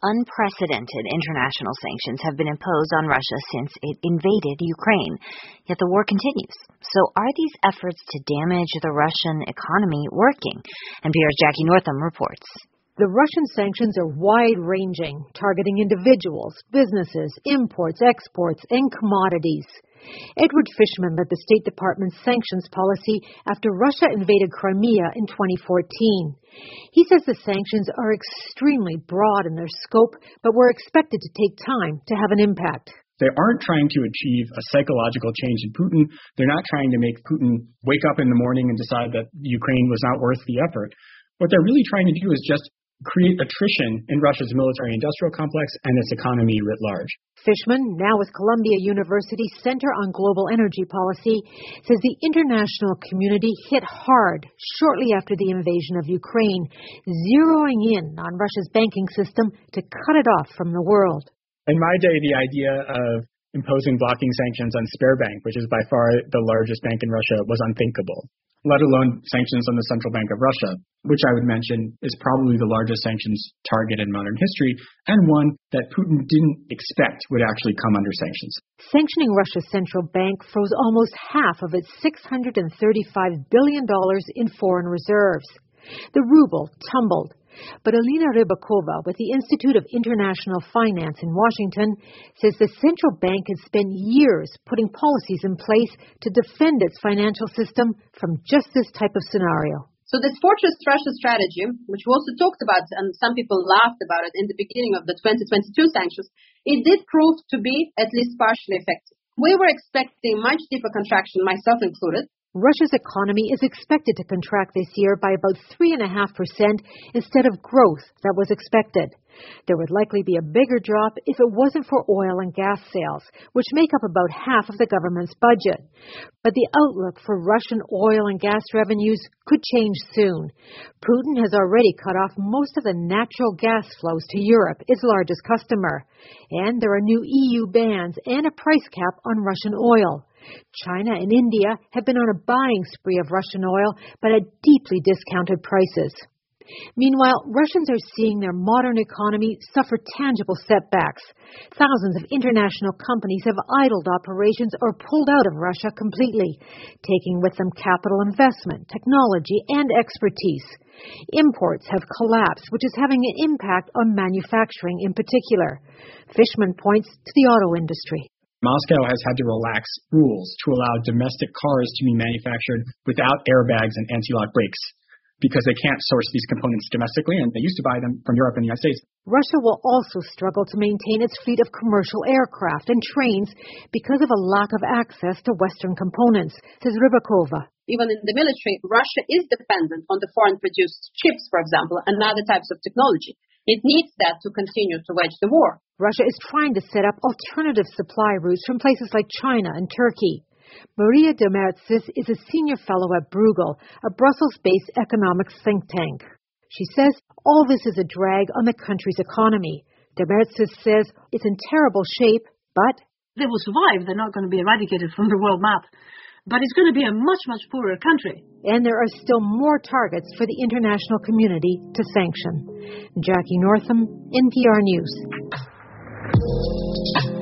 Unprecedented international sanctions have been imposed on Russia since it invaded Ukraine, yet the war continues. So are these efforts to damage the Russian economy working? NPR's Jackie Northam reports. The Russian sanctions are wide-ranging, targeting individuals, businesses, imports, exports, and commodities. Edward Fishman led the State Department's sanctions policy after Russia invaded Crimea in 2014. He says the sanctions are extremely broad in their scope, but were expected to take time to have an impact. They aren't trying to achieve a psychological change in Putin. They're not trying to make Putin wake up in the morning and decide that Ukraine was not worth the effort. What they're really trying to do is just create attrition in Russia's military-industrial complex and its economy writ large. Fishman, now with Columbia University's Center on Global Energy Policy, says the international community hit hard shortly after the invasion of Ukraine, zeroing in on Russia's banking system to cut it off from the world. In my day, the idea of imposing blocking sanctions on Sberbank, which is by far the largest bank in Russia, was unthinkable, let alone sanctions on the Central Bank of Russia, which I would mention is probably the largest sanctions target in modern history, and one that Putin didn't expect would actually come under sanctions. Sanctioning Russia's central bank froze almost half of its $635 billion in foreign reserves. The ruble tumbled. But Alina Rybakova with the Institute of International Finance in Washington says the central bank has spent years putting policies in place to defend its financial system from just this type of scenario. So this Fortress Russia strategy, which we also talked about, and some people laughed about it in the beginning of the 2022 sanctions, it did prove to be at least partially effective. We were expecting much deeper contraction, myself included. Russia's economy is expected to contract this year by about 3.5% instead of growth that was expected. There would likely be a bigger drop if it wasn't for oil and gas sales, which make up about half of the government's budget. But the outlook for Russian oil and gas revenues could change soon. Putin has already cut off most of the natural gas flows to Europe, its largest customer. And there are new EU bans and a price cap on Russian oil. China and India have been on a buying spree of Russian oil, but at deeply discounted prices. Meanwhile, Russians are seeing their modern economy suffer tangible setbacks. Thousands of international companies have idled operations or pulled out of Russia completely, taking with them capital investment, technology, and expertise. Imports have collapsed, which is having an impact on manufacturing in particular. Fishman points to the auto industry. Moscow has had to relax rules to allow domestic cars to be manufactured without airbags and anti-lock brakes because they can't source these components domestically, and they used to buy them from Europe and the United States. Russia will also struggle to maintain its fleet of commercial aircraft and trains because of a lack of access to Western components, says Rybakova. Even in the military, Russia is dependent on the foreign-produced chips, for example, and other types of technology. It needs that to continue to wage the war. Russia is trying to set up alternative supply routes from places like China and Turkey. Maria Demertzis is a senior fellow at Bruegel, a Brussels-based economics think tank. She says all this is a drag on the country's economy. Demertzis says it's in terrible shape, but they will survive. They're not going to be eradicated from the world map. But it's going to be a much, much poorer country. And there are still more targets for the international community to sanction. Jackie Northam, NPR News.